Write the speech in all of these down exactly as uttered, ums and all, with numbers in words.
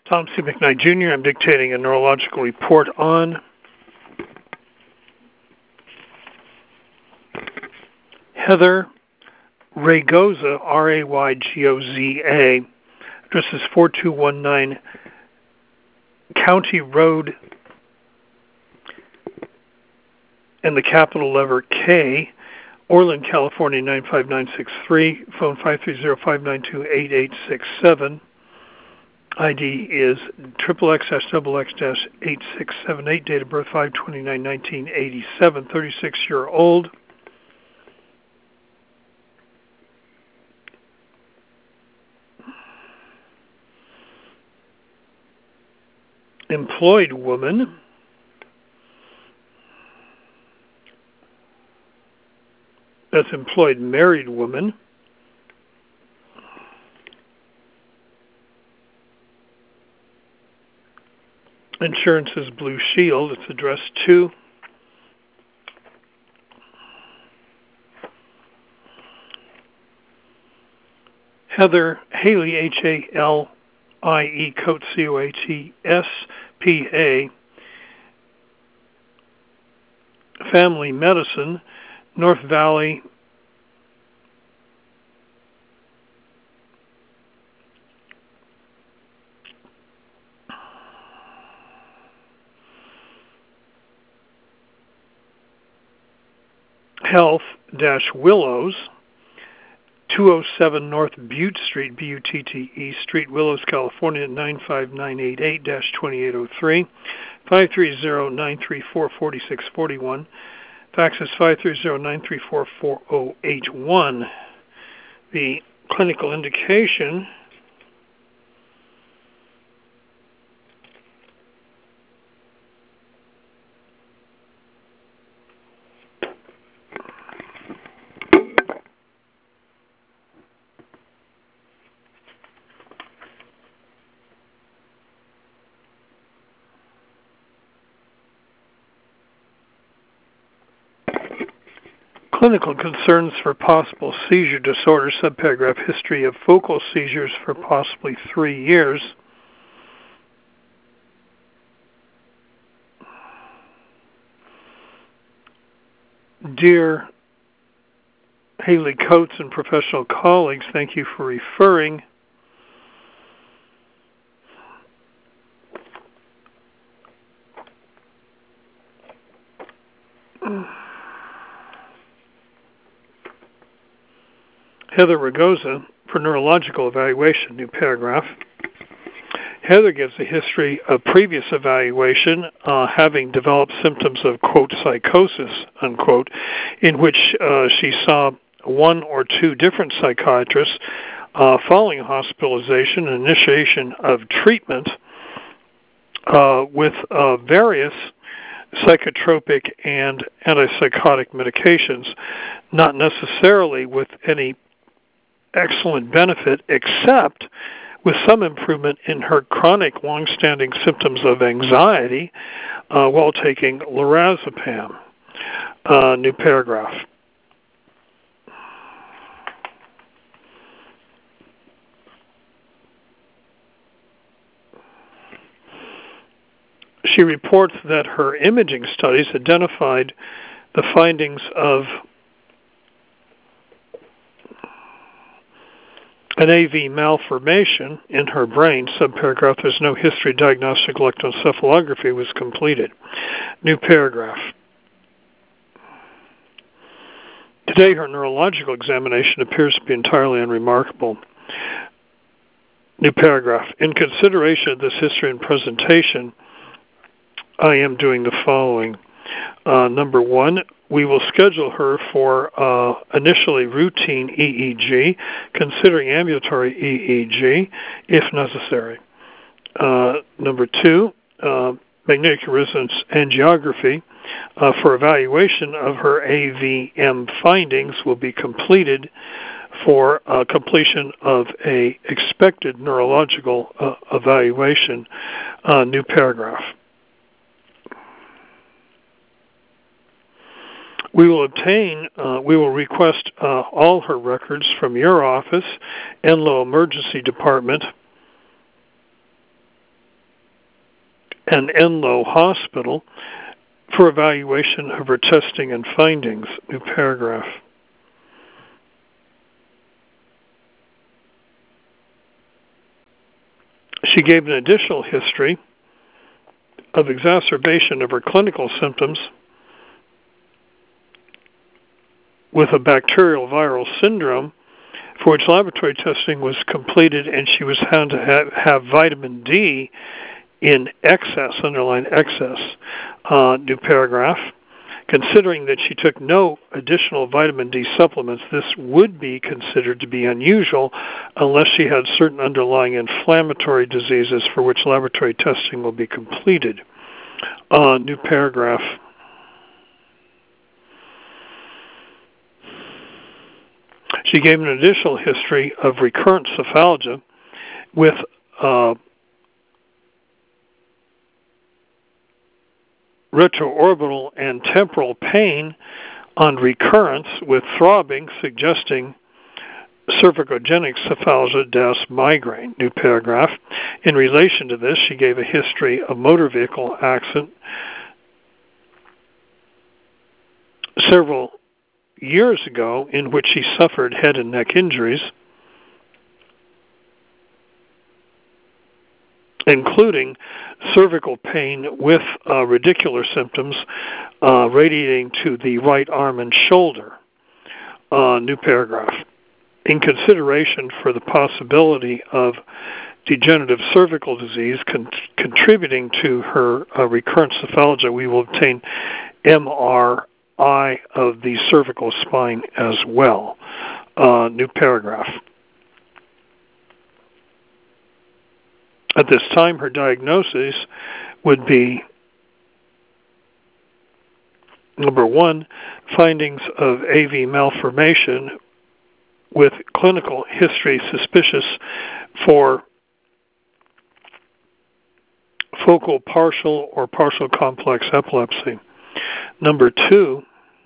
Tom C. McKnight, Junior I'm dictating a neurological report on Heather Raygoza, R A Y G O Z A. Address is four two one nine County Road, and the capital letter K, Orland, California nine five nine six three. Phone five three zero, five nine two, eight eight six seven. I D is triple X dash double X dash eight six seven eight. Date of birth five twenty-nine nineteen eighty-seven. thirty-six year old. Employed woman. That's employed married woman. Insurance is Blue Shield. It's addressed to Heather Haley, H A L I E, Coates, C O A T S, P A, Family Medicine, North Valley, Health dash Willows, two oh seven North Butte Street, B U T T E Street, Willows, California, nine five nine eight eight dash twenty-eight oh three. five three zero, nine three four, four six four one. Fax is five three zero, nine three four, four oh eight one. The clinical indication clinical concerns for possible seizure disorder, subparagraph history of focal seizures for possibly three years. Dear Haley Coates and professional colleagues, thank you for referring. Heather Raygoza for neurological evaluation, new paragraph. Heather gives a history of previous evaluation, uh, having developed symptoms of, quote, psychosis, unquote, in which uh, she saw one or two different psychiatrists uh, following hospitalization and initiation of treatment uh, with uh, various psychotropic and antipsychotic medications, not necessarily with any excellent benefit, except with some improvement in her chronic long-standing symptoms of anxiety uh, while taking lorazepam. Uh, new paragraph. She reports that her imaging studies identified the findings of an A V malformation in her brain. Subparagraph, there's no history. Diagnostic electroencephalography was completed. New paragraph. Today, her neurological examination appears to be entirely unremarkable. New paragraph. In consideration of this history and presentation, I am doing the following. Uh, number one, we will schedule her for uh, initially routine E E G, considering ambulatory E E G if necessary. Uh, number two, uh, magnetic resonance angiography uh, for evaluation of her A V M findings will be completed for uh, completion of a expected neurological uh, evaluation. Uh, new paragraph. We will obtain, uh, we will request uh, all her records from your office, Enloe Emergency Department, and Enloe Hospital for evaluation of her testing and findings. New paragraph. She gave an additional history of exacerbation of her clinical symptoms with a bacterial viral syndrome for which laboratory testing was completed, and she was found to have, have vitamin D in excess, underline excess. Uh, new paragraph. Considering that she took no additional vitamin D supplements, this would be considered to be unusual unless she had certain underlying inflammatory diseases for which laboratory testing will be completed. Uh, new paragraph. She gave an additional history of recurrent cephalgia with uh, retroorbital and temporal pain on recurrence with throbbing, suggesting cervicogenic cephalgia das migraine. New paragraph. In relation to this, she gave a history of motor vehicle accident several years ago in which she suffered head and neck injuries, including cervical pain with uh, radicular symptoms uh, radiating to the right arm and shoulder. Uh, new paragraph. In consideration for the possibility of degenerative cervical disease con- contributing to her uh, recurrent cephalgia, we will obtain M R I of the cervical spine as well. Uh, new paragraph. At this time, her diagnosis would be, number one, findings of A V malformation with clinical history suspicious for focal partial or partial complex epilepsy. Number two,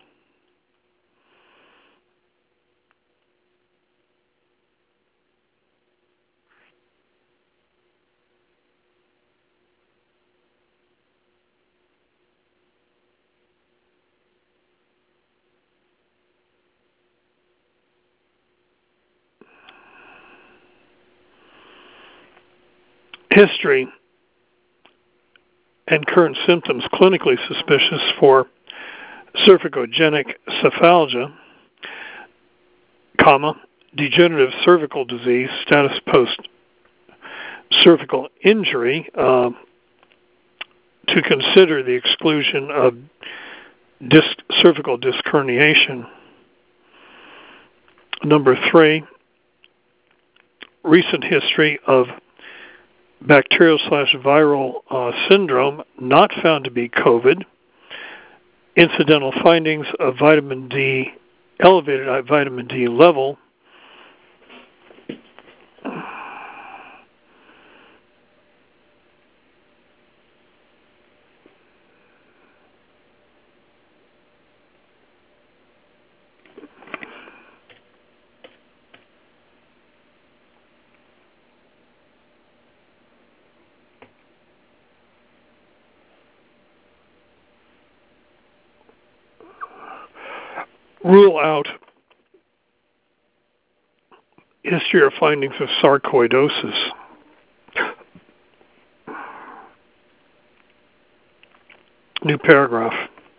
history and current symptoms clinically suspicious for cervicogenic cephalgia, comma, degenerative cervical disease, status post cervical injury, uh, to consider the exclusion of disc, cervical disc herniation. Number three, recent history of bacterial slash viral uh, syndrome not found to be COVID. Incidental findings of vitamin D, elevated vitamin D level. Rule out history or findings of sarcoidosis. New paragraph.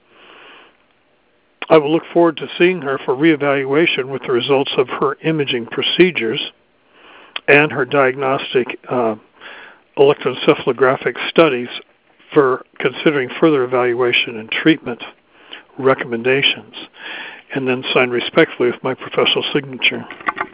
I will look forward to seeing her for reevaluation with the results of her imaging procedures and her diagnostic uh, electroencephalographic studies for considering further evaluation and treatment recommendations, and then sign respectfully with my professional signature.